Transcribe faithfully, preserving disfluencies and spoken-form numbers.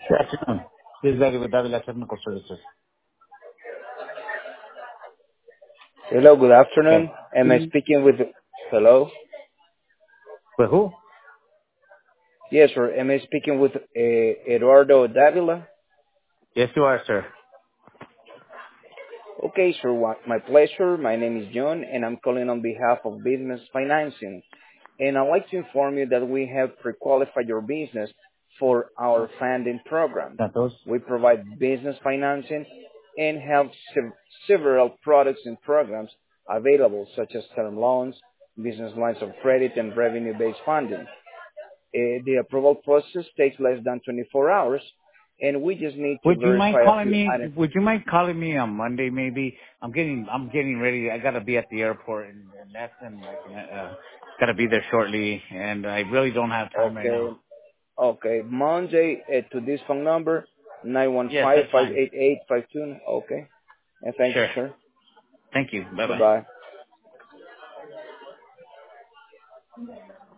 Good afternoon. This is David with Davila Technical Services. Hello, good afternoon. Okay. Am I speaking with... Hello? With who? Yes, sir. Am I speaking with uh, Eduardo Davila? Yes, you are, sir. Okay, sir. Wa- My pleasure. My name is John, and I'm calling on behalf of Business Financing. And I'd like to inform you that we have pre-qualified your business for our funding program. Santos? We provide business financing and have sev- several products and programs available, such as term loans, business lines of credit, and revenue-based funding. Uh, the approval process takes less than twenty-four hours, and we just need to Would you mind verify a calling few me? items. Would you mind calling me on Monday, maybe? I'm getting, I'm getting ready. I gotta be at the airport in, in less than like, uh, gotta be there shortly, and I really don't have time right Okay, now. okay. Monday uh, to this phone number, nine one Yes, five that's five fine. eight eight five two. Okay, and thank you, Sure. sir. Thank you. Bye bye. Bye-bye.